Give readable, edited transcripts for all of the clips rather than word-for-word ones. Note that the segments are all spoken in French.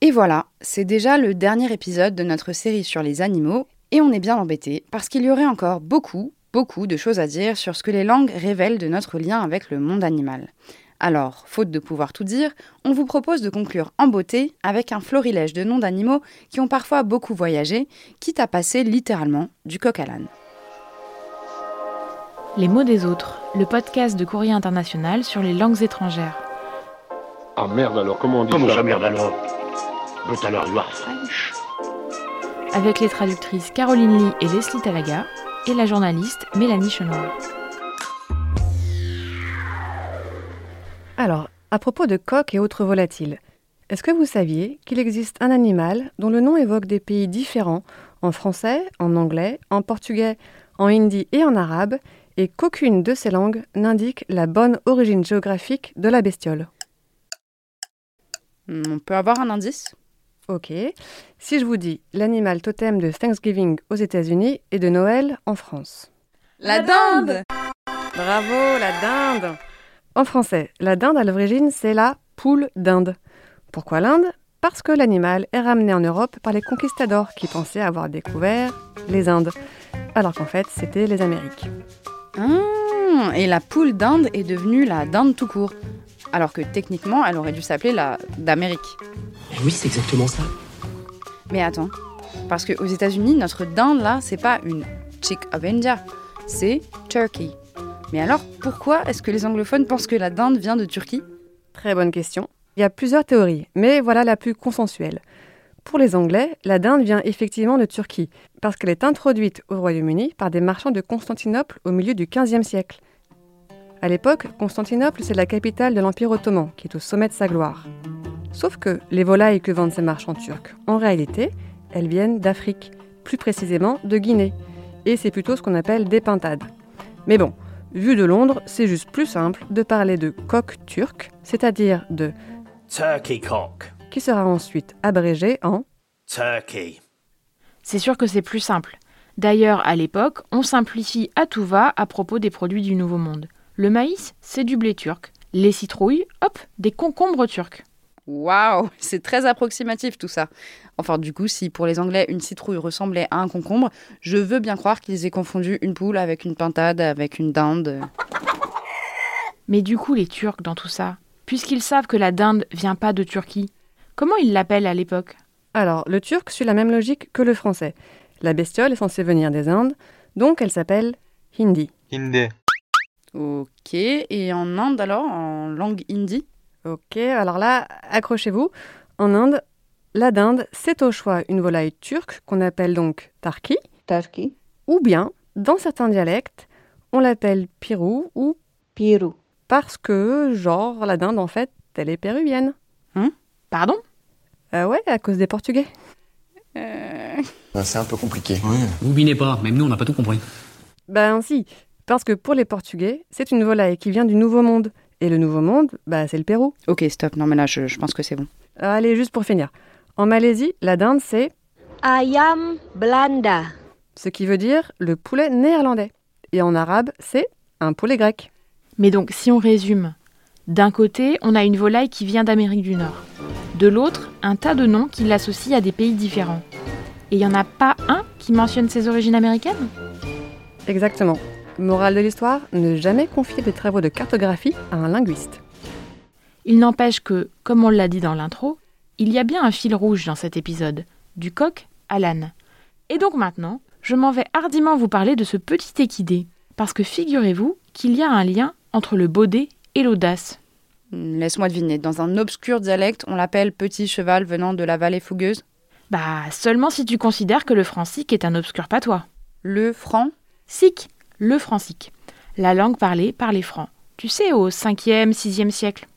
Et voilà, c'est déjà le dernier épisode de notre série sur les animaux, et on est bien embêtés, parce qu'il y aurait encore beaucoup de choses à dire sur ce que les langues révèlent de notre lien avec le monde animal. Alors, faute de pouvoir tout dire, on vous propose de conclure en beauté avec un florilège de noms d'animaux qui ont parfois beaucoup voyagé, quitte à passer littéralement du coq à l'âne. Les mots des autres, le podcast de Courrier International sur les langues étrangères. Ah merde alors, comment on dit Comment ça? ça merde alors? But alors you are French? Avec les traductrices Caroline Lee et Leslie Talaga et la journaliste Mélanie Chenoir. Alors, à propos de coqs et autres volatiles, est-ce que vous saviez qu'il existe un animal dont le nom évoque des pays différents en français, en anglais, en portugais, en hindi et en arabe, et qu'aucune de ces langues n'indique la bonne origine géographique de la bestiole? On peut avoir un indice ? Ok. Si je vous dis l'animal totem de Thanksgiving aux États-Unis et de Noël en France. La dinde ! Bravo, la dinde! En français, la dinde à l'origine, c'est la poule d'Inde. Pourquoi l'Inde? Parce que l'animal est ramené en Europe par les conquistadors qui pensaient avoir découvert les Indes, alors qu'en fait, c'était les Amériques. Et la poule d'Inde est devenue la dinde tout court, alors que techniquement, elle aurait dû s'appeler la d'Amérique. Oui, c'est exactement ça. Mais attends, parce qu'aux États-Unis, notre dinde là, c'est pas une chick of India, c'est turkey. Mais alors, pourquoi est-ce que les anglophones pensent que la dinde vient de Turquie ? Très bonne question. Il y a plusieurs théories, mais voilà la plus consensuelle. Pour les Anglais, la dinde vient effectivement de Turquie, parce qu'elle est introduite au Royaume-Uni par des marchands de Constantinople au milieu du XVe siècle. À l'époque, Constantinople, c'est la capitale de l'Empire ottoman, qui est au sommet de sa gloire. Sauf que les volailles que vendent ces marchands turcs, en réalité, elles viennent d'Afrique, plus précisément de Guinée. Et c'est plutôt ce qu'on appelle des pintades. Mais bon, vu de Londres, c'est juste plus simple de parler de coq turc, c'est-à-dire de Turkey cock. qui sera ensuite abrégé en Turkey. C'est sûr que c'est plus simple. D'ailleurs, à l'époque, on simplifie à tout va à propos des produits du Nouveau Monde. Le maïs, c'est du blé turc. Les citrouilles, hop, des concombres turcs. Waouh, c'est très approximatif tout ça. Enfin, du coup, si pour les Anglais, une citrouille ressemblait à un concombre, je veux bien croire qu'ils aient confondu une poule avec une pintade, avec une dinde. Mais du coup, les Turcs dans tout ça, puisqu'ils savent que la dinde vient pas de Turquie, comment ils l'appellent à l'époque ? Alors, le turc suit la même logique que le français. La bestiole est censée venir des Indes, donc elle s'appelle hindi. Hindi. Ok, et en Inde alors, en langue hindi ? Ok, alors là, accrochez-vous. En Inde, la dinde, c'est au choix une volaille turque qu'on appelle donc tarki, ou bien, dans certains dialectes, on l'appelle pirou ou Pirou. parce que, genre, la dinde, en fait, elle est péruvienne. Pardon ? Ouais, à cause des Portugais. C'est un peu compliqué. Vous binez pas, même nous on n'a pas tout compris. Ben si, parce que pour les Portugais, c'est une volaille qui vient du Nouveau Monde. Et le Nouveau Monde, c'est le Pérou. Ok, stop, non mais là, je pense que c'est bon. Allez, juste pour finir. En Malaisie, la dinde, c'est Ayam Belanda. ce qui veut dire le poulet néerlandais. Et en arabe, c'est un poulet grec. Mais donc, si on résume, d'un côté, on a une volaille qui vient d'Amérique du Nord. De l'autre, un tas de noms qui l'associent à des pays différents. Et il n'y en a pas un qui mentionne ses origines américaines ? Exactement. Morale de l'histoire, ne jamais confier des travaux de cartographie à un linguiste. Il n'empêche que, comme on l'a dit dans l'intro, il y a bien un fil rouge dans cet épisode, du coq à l'âne. Et donc maintenant, je m'en vais hardiment vous parler de ce petit équidé, parce que figurez-vous qu'il y a un lien entre le baudet et l'audace. Laisse-moi deviner, dans un obscur dialecte, on l'appelle petit cheval venant de la vallée fougueuse ? Seulement si tu considères que le francique est un obscur patois. Le franc ? Sic, le francique, la langue parlée par les Francs. Tu sais, au 5e, 6e siècle.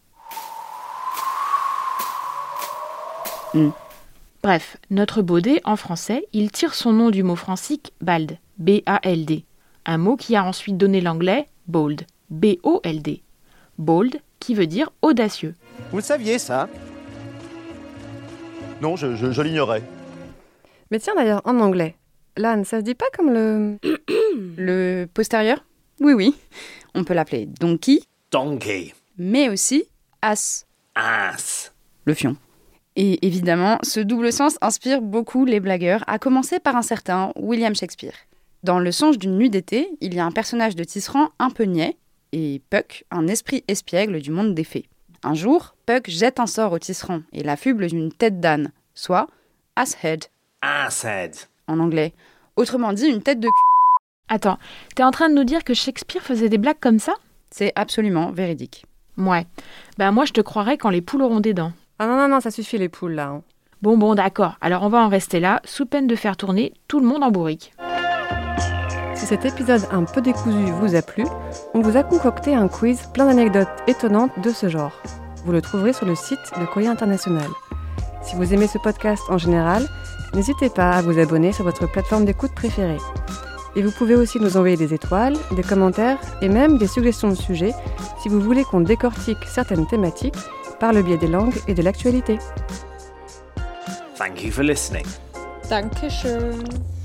Bref, notre baudet, en français, il tire son nom du mot francique bald, B-A-L-D, un mot qui a ensuite donné l'anglais bold, B-O-L-D. Bold, qui veut dire audacieux. Vous le saviez, ça? Non, je l'ignorais. Mais tiens d'ailleurs, en anglais, l'âne, ça se dit pas comme le... Le postérieur ? Oui. On peut l'appeler donkey, Donkey. mais aussi as, Ass. le fion. Et évidemment, ce double sens inspire beaucoup les blagueurs, à commencer par un certain William Shakespeare. Dans Le songe d'une nuit d'été, il y a un personnage de tisserand un peu niais, et Puck, un esprit espiègle du monde des fées. Un jour, Puck jette un sort au tisserand et l'affuble d'une tête d'âne, soit asshead en anglais. Autrement dit, une tête de cul. Attends, t'es en train de nous dire que Shakespeare faisait des blagues comme ça ? C'est absolument véridique. Ouais. Moi je te croirais quand les poules auront des dents. Ah non, ça suffit les poules là. Hein. Bon, d'accord. Alors on va en rester là, sous peine de faire tourner tout le monde en bourrique. Si cet épisode un peu décousu vous a plu, on vous a concocté un quiz plein d'anecdotes étonnantes de ce genre. Vous le trouverez sur le site de Courrier International. Si vous aimez ce podcast en général, n'hésitez pas à vous abonner sur votre plateforme d'écoute préférée. Et vous pouvez aussi nous envoyer des étoiles, des commentaires et même des suggestions de sujets si vous voulez qu'on décortique certaines thématiques par le biais des langues et de l'actualité. Thank you for listening. Dankeschön.